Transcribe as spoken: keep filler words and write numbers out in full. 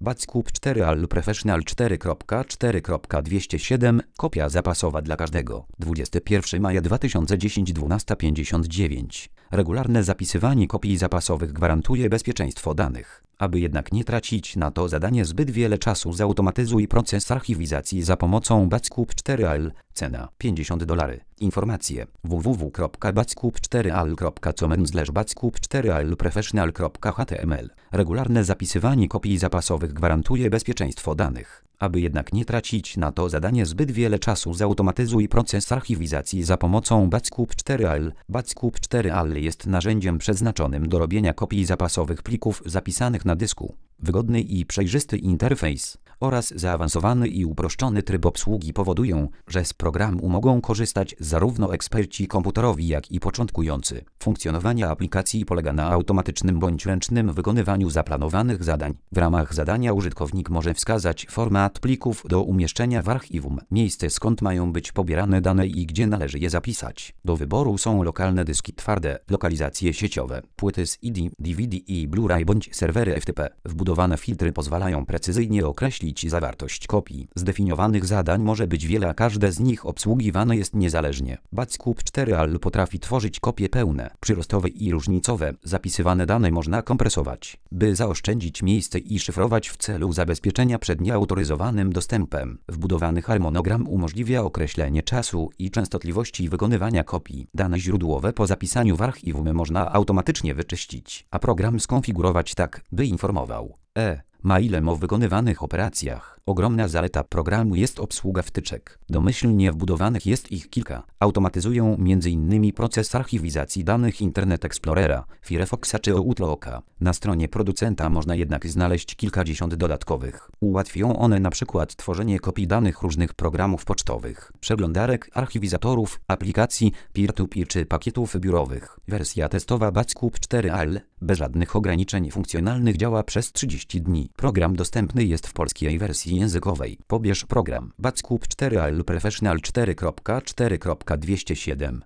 BACkup cztery al Professional cztery kropka cztery kropka dwieście siedem, kopia zapasowa dla każdego. dwudziestego pierwszego maja dwa tysiące dziesiątego dwunasta pięćdziesiąt dziewięć. Regularne zapisywanie kopii zapasowych gwarantuje bezpieczeństwo danych. Aby jednak nie tracić na to zadanie zbyt wiele czasu, zautomatyzuj proces archiwizacji za pomocą BACkup cztery al. Cena pięćdziesiąt dolarów. Informacje w w w kropka backup cztery al kropka com slash backup cztery al professional kropka h t m l. Regularne zapisywanie kopii zapasowych gwarantuje bezpieczeństwo danych. Aby jednak nie tracić na to zadanie zbyt wiele czasu, zautomatyzuj proces archiwizacji za pomocą BACkup cztery al. BACkup cztery al jest narzędziem przeznaczonym do robienia kopii zapasowych plików zapisanych na dysku. Wygodny i przejrzysty interfejs oraz zaawansowany i uproszczony tryb obsługi powodują, że z programu mogą korzystać zarówno eksperci komputerowi, jak i początkujący. Funkcjonowanie aplikacji polega na automatycznym bądź ręcznym wykonywaniu zaplanowanych zadań. W ramach zadania użytkownik może wskazać format plików do umieszczenia w archiwum, miejsce skąd mają być pobierane dane i gdzie należy je zapisać. Do wyboru są lokalne dyski twarde, lokalizacje sieciowe, płyty C D, D V D i Blu-ray bądź serwery F T P. Wbudowane filtry pozwalają precyzyjnie określić zawartość kopii. Zdefiniowanych zadań może być wiele, a każde z nich obsługiwane jest niezależnie. BACkup cztery al potrafi tworzyć kopie pełne, przyrostowe i różnicowe. Zapisywane dane można kompresować, by zaoszczędzić miejsce i szyfrować w celu zabezpieczenia przed nieautoryzowanym dostępem. Wbudowany harmonogram umożliwia określenie czasu i częstotliwości wykonywania kopii. Dane źródłowe po zapisaniu w archiwum można automatycznie wyczyścić, a program skonfigurować tak, by informował e mailem o wykonywanych operacjach. Ogromna zaleta programu jest obsługa wtyczek. Domyślnie wbudowanych jest ich kilka. Automatyzują między innymi proces archiwizacji danych Internet Explorera, Firefoxa czy Outlooka. Na stronie producenta można jednak znaleźć kilkadziesiąt dodatkowych. Ułatwią one na przykład tworzenie kopii danych różnych programów pocztowych, przeglądarek, archiwizatorów, aplikacji, peer-to-peer czy pakietów biurowych. Wersja testowa BACkup cztery al bez żadnych ograniczeń funkcjonalnych działa przez trzydzieści dni. Program dostępny jest w polskiej wersji językowej. Pobierz program BACkup cztery al Professional cztery kropka cztery kropka dwieście siedem.